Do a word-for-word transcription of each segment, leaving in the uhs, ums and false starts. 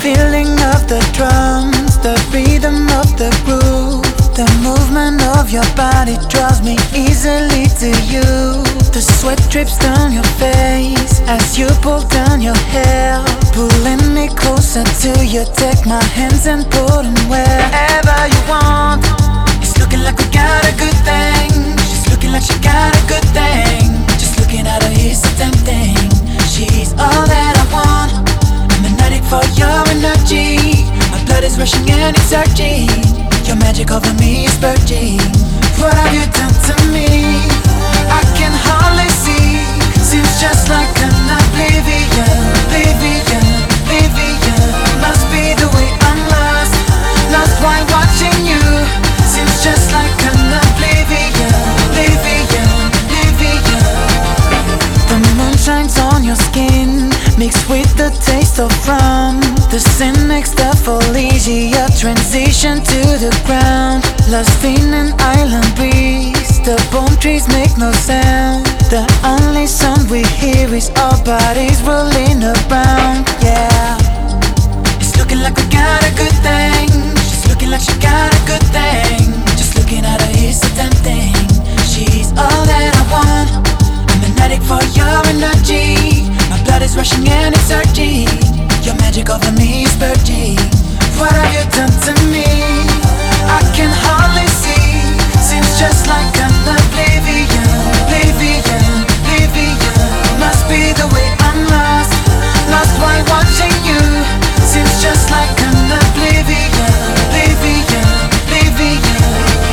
feeling of the drums, the rhythm of the groove, the movement of your body draws me easily to you. The sweat drips down your face as you pull down your hair, pulling me closer to you. Take my hands and put them wherever you want. It's looking like we got a good thing. She's looking like she got a good thing. Just looking at her is so tempting. She's all that I want. I'm an addict for your energy. My blood is rushing and it's surging. Your magic over me is purging. What have you done to me? I can hardly see. Seems just like an oblivion, oblivion, oblivion. Must be the way I'm lost, lost while watching you. Seems just like an oblivion, oblivion, oblivion. The moon shines on your skin, mixed with the taste of rum. The scent makes the foliage, a transition to the ground. Lost in an island breeze, the palm trees make no sound. The only sound we hear is our bodies rolling around. Yeah, it's looking like we got a good thing. She's looking like she got a good thing. Just looking at her is so tempting. She's all that I want. I'm an addict for your energy. My blood is rushing and it's surging. Your magic over me is purging. What have you done to me? I can hardly see. Seems just like an oblivion, oblivion, oblivion. Must be the way I'm lost, lost while watching you. Seems just like an oblivion, oblivion, oblivion.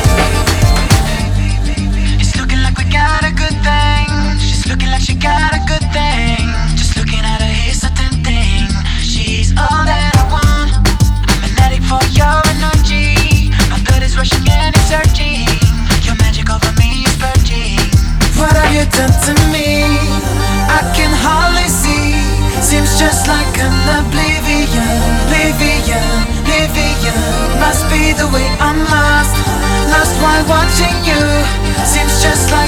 It's looking like we got a good thing. She's looking like she got a good thing. Just looking at her is so tempting. She's all that I want. I'm an addict for your energy. My blood is rushing and it's surging. Your magic over me is purging. What have you done to me? I can hardly see. Seems just like an oblivion, oblivion, oblivion. Must be the way I'm lost, lost while watching you. Seems just like